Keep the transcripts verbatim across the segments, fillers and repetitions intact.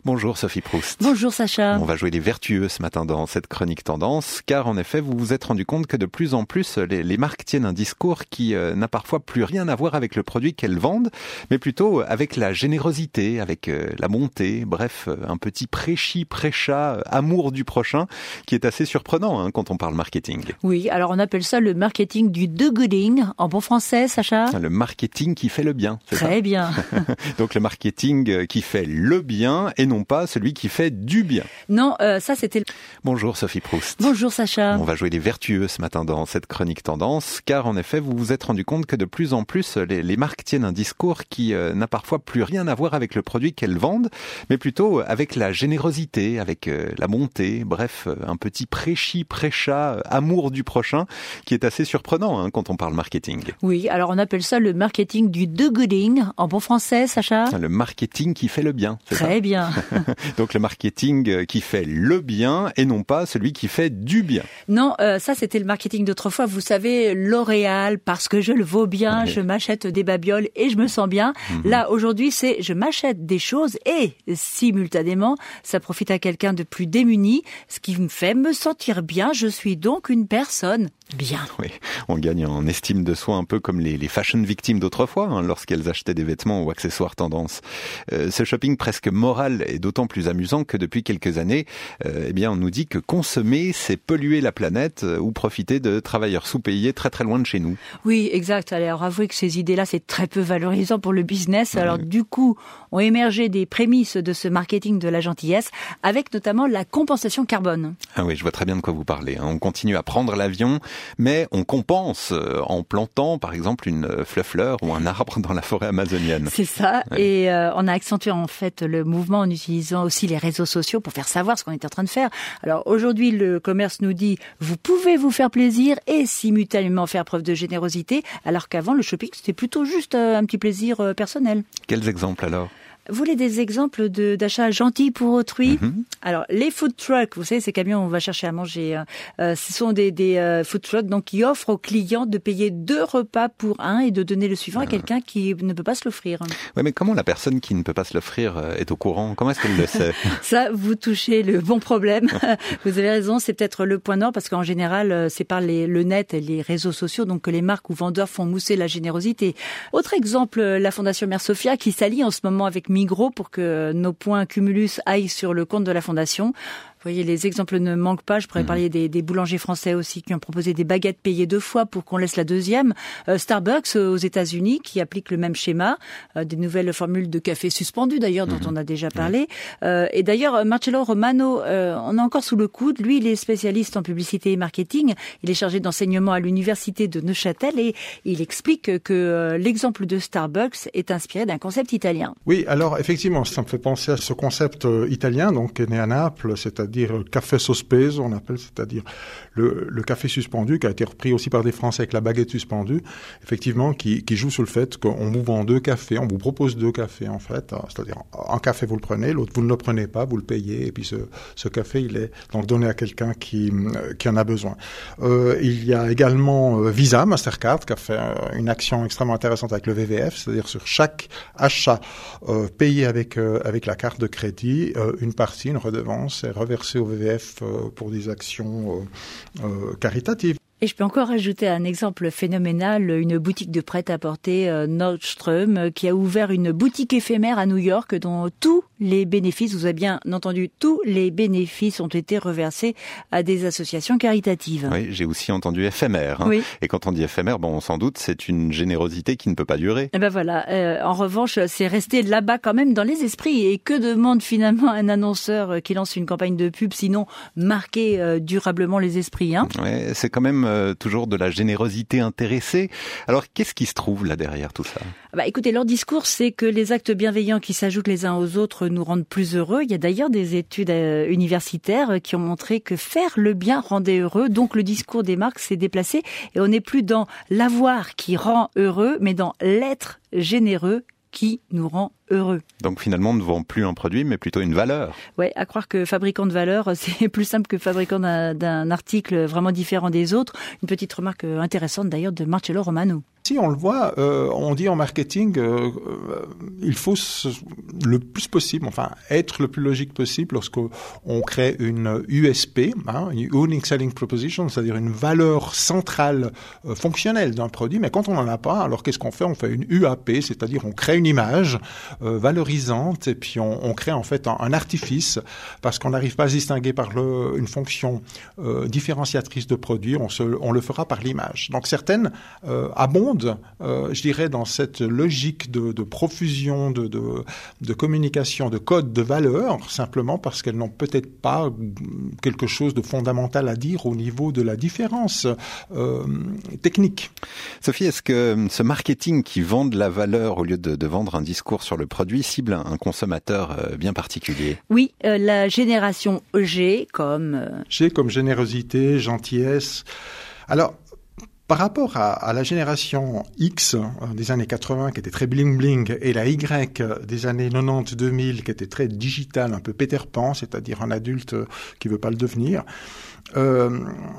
Bonjour Sophie Proust. Bonjour Sacha. On va jouer les vertueux ce matin dans cette chronique tendance, car en effet vous vous êtes rendu compte que de plus en plus les, les marques tiennent un discours qui euh, n'a parfois plus rien à voir avec le produit qu'elles vendent, mais plutôt avec la générosité, avec euh, la bonté, bref, un petit prêchi, prêcha, euh, amour du prochain, qui est assez surprenant hein, quand on parle marketing. Oui, alors on appelle ça le marketing du do-gooding, en bon français Sacha. Le marketing qui fait le bien, c'est ça ? Très bien. Donc le marketing qui fait le bien et non pas celui qui fait du bien. Non, euh, ça c'était... Bonjour Sophie Proust. Bonjour Sacha. On va jouer les vertueux ce matin dans cette chronique tendance, car en effet vous vous êtes rendu compte que de plus en plus les, les marques tiennent un discours qui euh, n'a parfois plus rien à voir avec le produit qu'elles vendent, mais plutôt avec la générosité, avec euh, la bonté, bref, un petit prêchi, prêcha, amour du prochain, qui est assez surprenant hein, quand on parle marketing. Oui, alors on appelle ça le marketing du do-gooding, en bon français Sacha. Le marketing qui fait le bien, c'est ça ? Très bien. Donc le marketing qui fait le bien et non pas celui qui fait du bien. Non, euh, ça c'était le marketing d'autrefois. Vous savez, L'Oréal, parce que je le vaux bien, oui. Je m'achète des babioles et je me sens bien. Mm-hmm. Là, aujourd'hui, c'est je m'achète des choses et simultanément, ça profite à quelqu'un de plus démuni, ce qui me fait me sentir bien. Je suis donc une personne bien. Oui, on gagne en estime de soi un peu comme les, les fashion victimes d'autrefois, hein, lorsqu'elles achetaient des vêtements ou accessoires tendance. Euh, ce shopping presque moral est d'autant plus amusant que depuis quelques années, euh, eh bien, on nous dit que consommer, c'est polluer la planète euh, ou profiter de travailleurs sous-payés très très loin de chez nous. Oui, exact. Alors, avouez que ces idées-là, c'est très peu valorisant pour le business. Alors, mmh. du coup, ont émergé des prémices de ce marketing de la gentillesse, avec notamment la compensation carbone. Ah oui, je vois très bien de quoi vous parlez. Hein. On continue à prendre l'avion, mais on compense euh, en plantant, par exemple, une fleur-fleur ou un arbre dans la forêt amazonienne. C'est ça. Ouais. Et euh, on a accentué en fait le mouvement en utilisant aussi les réseaux sociaux pour faire savoir ce qu'on est en train de faire. Alors aujourd'hui, le commerce nous dit vous pouvez vous faire plaisir et simultanément faire preuve de générosité, alors qu'avant le shopping c'était plutôt juste euh, un petit plaisir euh, personnel. Quels exemples alors ? Vous voulez des exemples de, d'achats gentils pour autrui ? Mm-hmm. Alors, les food trucks, vous savez, ces camions où on va chercher à manger, euh, ce sont des, des euh, food trucks donc, qui offrent aux clients de payer deux repas pour un et de donner le suivant ah. à quelqu'un qui ne peut pas se l'offrir. Oui, mais comment la personne qui ne peut pas se l'offrir est au courant ? Comment est-ce qu'elle le sait ? Ça, vous touchez le bon problème. Vous avez raison, c'est peut-être le point nord parce qu'en général, c'est par les, le net et les réseaux sociaux donc que les marques ou vendeurs font mousser la générosité. Autre exemple, la Fondation Mère Sophia qui s'allie en ce moment avec Migros pour que nos points Cumulus aillent sur le compte de la Fondation. Vous voyez, les exemples ne manquent pas. Je pourrais mmh. parler des, des boulangers français aussi qui ont proposé des baguettes payées deux fois pour qu'on laisse la deuxième. Euh, Starbucks euh, aux États-Unis qui applique le même schéma. Euh, des nouvelles formules de café suspendu d'ailleurs dont mmh. on a déjà parlé. Euh, et d'ailleurs, Marcello Romano, euh, on est encore sous le coude. Lui, il est spécialiste en publicité et marketing. Il est chargé d'enseignement à l'université de Neuchâtel et il explique que euh, l'exemple de Starbucks est inspiré d'un concept italien. Oui, alors effectivement, ça me fait penser à ce concept euh, italien, donc qui est né à Naples, c'est-à-dire c'est-à-dire le café sospeso, on appelle, c'est-à-dire le, le café suspendu, qui a été repris aussi par des Français avec la baguette suspendue, effectivement, qui, qui joue sur le fait qu'on vous vend deux cafés, on vous propose deux cafés, en fait, c'est-à-dire un café vous le prenez, l'autre vous ne le prenez pas, vous le payez, et puis ce, ce café, il est donc donné à quelqu'un qui, qui en a besoin. Euh, il y a également Visa, Mastercard, qui a fait une action extrêmement intéressante avec le V V F, c'est-à-dire sur chaque achat euh, payé avec, euh, avec la carte de crédit, euh, une partie, une redevance est reversée au V V F euh, pour des actions euh, euh, caritatives. Et je peux encore ajouter un exemple phénoménal, une boutique de prêt-à-porter euh, Nordstrom euh, qui a ouvert une boutique éphémère à New York dont tous les bénéfices, vous avez bien entendu, tous les bénéfices ont été reversés à des associations caritatives. Oui, j'ai aussi entendu éphémère. Hein. Oui. Et quand on dit éphémère, bon, sans doute, c'est une générosité qui ne peut pas durer. Et ben voilà. Euh, en revanche, c'est resté là-bas quand même dans les esprits. Et que demande finalement un annonceur qui lance une campagne de pub, sinon marquer euh, durablement les esprits, hein ? Ouais, c'est quand même euh, toujours de la générosité intéressée. Alors, qu'est-ce qui se trouve là derrière tout ça ? Bah, écoutez, leur discours, c'est que les actes bienveillants qui s'ajoutent les uns aux autres nous rendent plus heureux. Il y a d'ailleurs des études euh, universitaires qui ont montré que faire le bien rendait heureux. Donc, le discours des marques s'est déplacé et on n'est plus dans l'avoir qui rend heureux, mais dans l'être généreux qui nous rend heureux. Donc finalement, on ne vend plus un produit, mais plutôt une valeur. Ouais, à croire que fabricant de valeur, c'est plus simple que fabricant d'un, d'un article vraiment différent des autres. Une petite remarque intéressante d'ailleurs de Marcello Romano. Si on le voit, euh, on dit en marketing, euh, euh, il faut se, le plus possible, enfin être le plus logique possible lorsqu'on crée une U S P, hein, une Unique Selling Proposition, c'est-à-dire une valeur centrale euh, fonctionnelle d'un produit. Mais quand on n'en a pas, alors qu'est-ce qu'on fait? On fait une U A P, c'est-à-dire on crée une image euh, valorisante et puis on, on crée en fait un, un artifice parce qu'on n'arrive pas à se distinguer par le, une fonction euh, différenciatrice de produit. On, se, on le fera par l'image. Donc certaines euh, abondent Euh, je dirais, dans cette logique de, de profusion, de, de, de communication, de code de valeur, simplement parce qu'elles n'ont peut-être pas quelque chose de fondamental à dire au niveau de la différence euh, technique. Sophie, est-ce que ce marketing qui vend de la valeur au lieu de, de vendre un discours sur le produit cible un, un consommateur euh, bien particulier? Oui, euh, la génération G comme... Euh... G comme générosité, gentillesse. Alors, par rapport à, à la génération X euh, des années quatre-vingts qui était très bling-bling et la Y des années quatre-vingt-dix deux mille qui était très digital, un peu Peter Pan, c'est-à-dire un adulte qui veut pas le devenir, euh,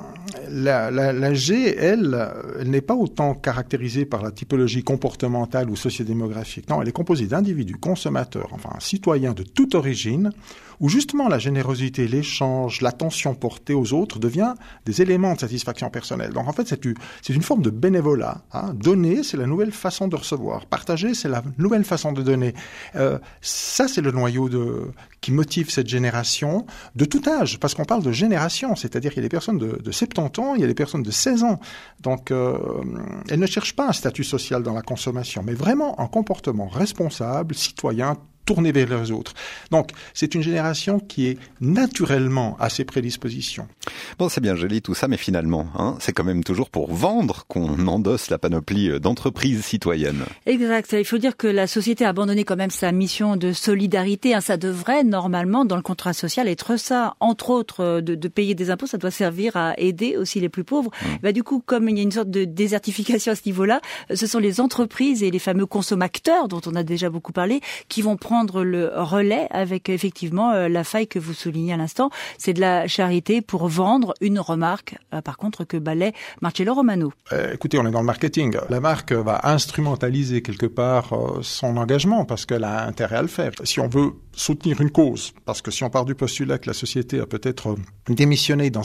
la, la, la G, elle, elle n'est pas autant caractérisée par la typologie comportementale ou sociodémographique. Non, elle est composée d'individus, consommateurs, enfin citoyens de toute origine, où justement la générosité, l'échange, l'attention portée aux autres devient des éléments de satisfaction personnelle. Donc en fait, c'est une, c'est une forme de bénévolat. Hein. Donner, c'est la nouvelle façon de recevoir. Partager, c'est la nouvelle façon de donner. Euh, ça, c'est le noyau de, qui motive cette génération de tout âge, parce qu'on parle de génération, c'est-à-dire qu'il y a des personnes de, de soixante-dix ans, il y a des personnes de seize ans. Donc, euh, elles ne cherchent pas un statut social dans la consommation, mais vraiment un comportement responsable, citoyen, tourné vers les autres. Donc, c'est une génération qui est naturellement à ces prédispositions. Bon, c'est bien joli tout ça, mais finalement, hein, c'est quand même toujours pour vendre qu'on endosse la panoplie d'entreprises citoyennes. Exact. Il faut dire que la société a abandonné quand même sa mission de solidarité. Hein. Ça devrait, normalement, dans le contrat social, être ça. Entre autres, de, de payer des impôts, ça doit servir à aider aussi les plus pauvres. Mmh. Bah, du coup, comme il y a une sorte de désertification à ce niveau-là, ce sont les entreprises et les fameux consommateurs, dont on a déjà beaucoup parlé, qui vont prendre prendre le relais avec effectivement euh, la faille que vous soulignez à l'instant. C'est de la charité pour vendre une remarque, euh, par contre, que balaie Marcello Romano. Euh, écoutez, on est dans le marketing. La marque va instrumentaliser quelque part euh, son engagement parce qu'elle a intérêt à le faire. Si on veut soutenir une cause, parce que si on part du postulat que la société a peut-être démissionné dans